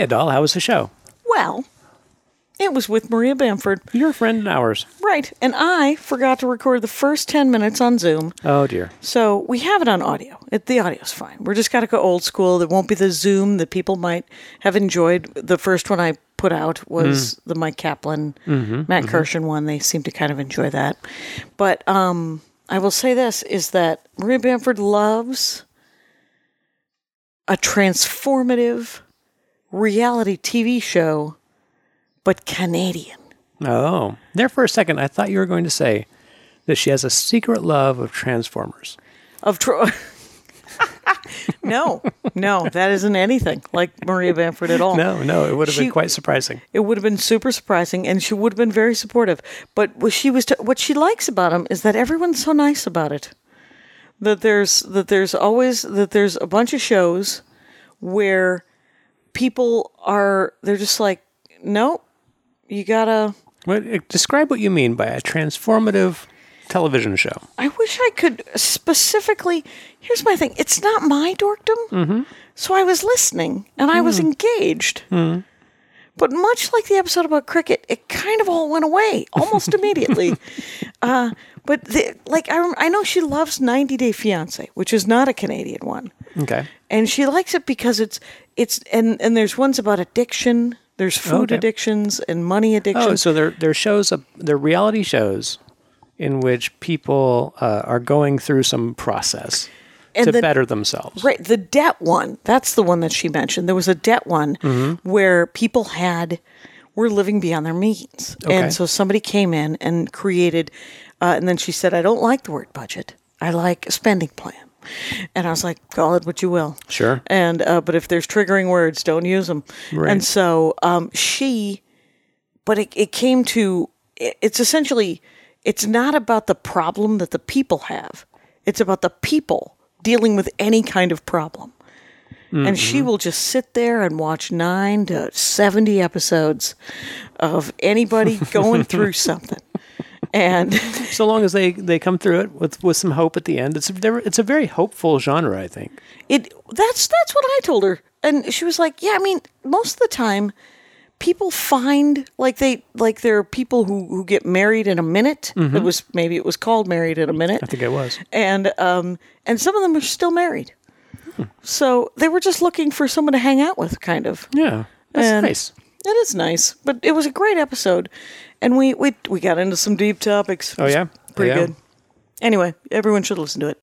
Adele. How was the show? Well, it was with Maria Bamford. Your friend and ours. Right. And I forgot to record the first 10 minutes on Zoom. Oh, dear. So we have it on audio. The audio's fine. We're just got to go old school. There won't be the Zoom that people might have enjoyed. The first one I put out was the Mike Kaplan, Matt Kirshen one. They seem to kind of enjoy that. But I will say this, is that Maria Bamford loves a transformative reality TV show, but Canadian. Oh. There for a second, I thought you were going to say that she has a secret love of Transformers. No, that isn't anything like Maria Bamford at all. No, it would have been quite surprising. It would have been super surprising, and she would have been very supportive. But what she likes about him is that everyone's so nice about it. That there's a bunch of shows where people they're just like, nope, you gotta. Describe what you mean by a transformative television show. I wish I could specifically. Here's my thing. It's not my dorkdom. So I was listening and I was engaged. But much like the episode about cricket, it kind of all went away almost immediately. But I know she loves 90 Day Fiancé, which is not a Canadian one. Okay. And she likes it because it's there's ones about addiction. There's food addictions and money addictions. Oh, so they're reality shows in which people are going through some process to better themselves. Right. The debt one, that's the one that she mentioned. There was a debt one where people were living beyond their means. Okay. And so somebody came in and created, and then she said, I don't like the word budget. I like a spending plan. And I was like, call it what you will. Sure. And but if there's triggering words, don't use them. Right. And so it came to, it's essentially, it's not about the problem that the people have. It's about the people dealing with any kind of problem. And she will just sit there and watch 9 to 70 episodes of anybody going through something. And so long as they come through it with some hope at the end, it's a very hopeful genre, I think. That's what I told her, and she was like, "Yeah, I mean, most of the time, people find there are people who get married in a minute. Maybe it was called Married in a Minute. I think it was, and some of them are still married. So they were just looking for someone to hang out with, kind of. Yeah, that's nice. It is nice, but it was a great episode, and we got into some deep topics. Oh yeah, pretty good. Anyway, everyone should listen to it.